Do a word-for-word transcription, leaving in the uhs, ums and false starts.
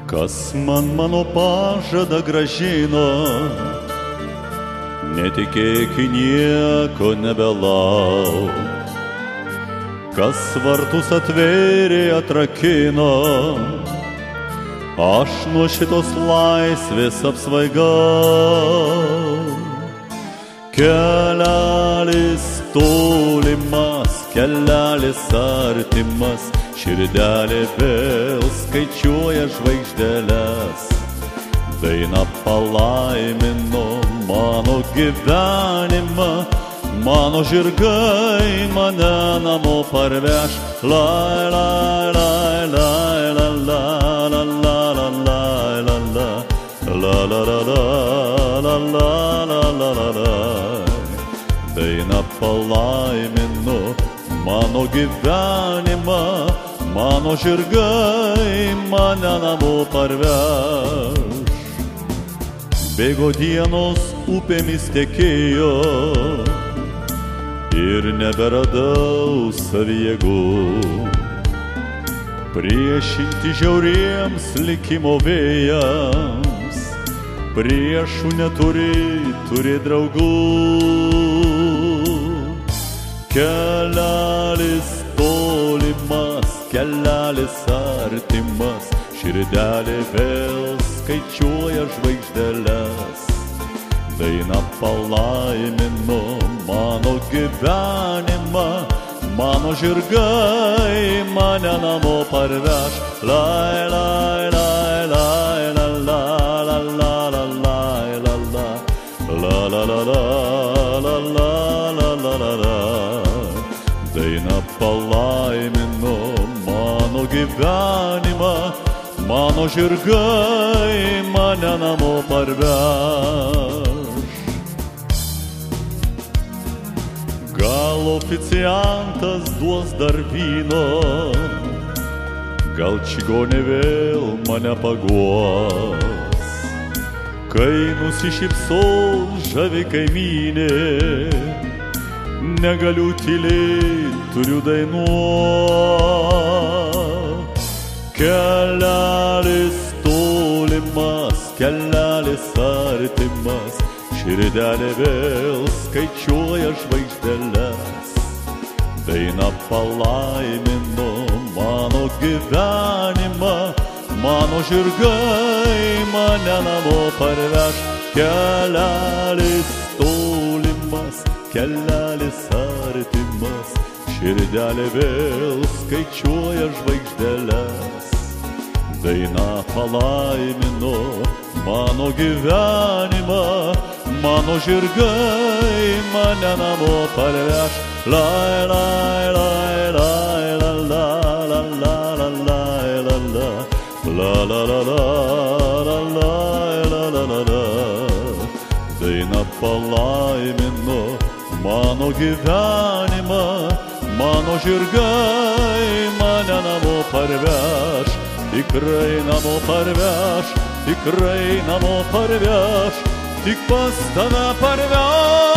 Kas man mano pažadą gražino, netikėk į nieko nebelauk. Kas vartus atvėrė atrakino, aš nuo šitos laisvės apsvaigau. Kelelis tolimas, kelelis artimas, širdelė vėl skaičiuoja žvaigždeles. Daina palaimino mano gyvenimą, mano žirgai mane namo parveš. Lai, lai, lai, lai, lai, lai, lai, lai, lai, lai, lai, lai, lai. Daina palaimino mano gyvenimą, mano žirgai mane namo parveš. Bėgo dienos, upėmis tekėjo ir neberadau savijėgų. Priešinti žiauriems likimo vėjams, priešų neturi, turi draugų. Kelelis tolimas, kelelis artimas, širdelė vėl skaičiuoja žvaigždeles. Daina palaimino mano gyvenimą, mano žirgai mane namo parveš. Lai, lai, lai, lai, lai, lai, lai, lai, lai, lai, lai, lai. Daina palaimino mano gyvenimą, mano žirgai mane namo parveš. Gal oficiantas duos dar vyno, gal čigonė vėl mane paguos. Kai nusišypsos žavi kaimynė, negaliu tylėt, turiu dainuot. Kelelis tolimas, kelelis artimas, širdelė vėl skaičiuoja žvaigždeles. Daina palaimino mano gyvenimą, mano žirgai mane namo parveš. Kelelis tolimas, kelelis artimas, širdelė vėl skaičiuoja žvaigždeles. Daina palaimino mano gyvenimą, mano žirgai mane namo parveš. Lai, lai, lai, lai, lai, lai, lai, lai, lai, lai, lai, lai. Daina palaimino mano gyvenimą, mano žirgai mane namo parveš. Tikrai namo parveš, tikrai namo parveš, tik pas tave parveš.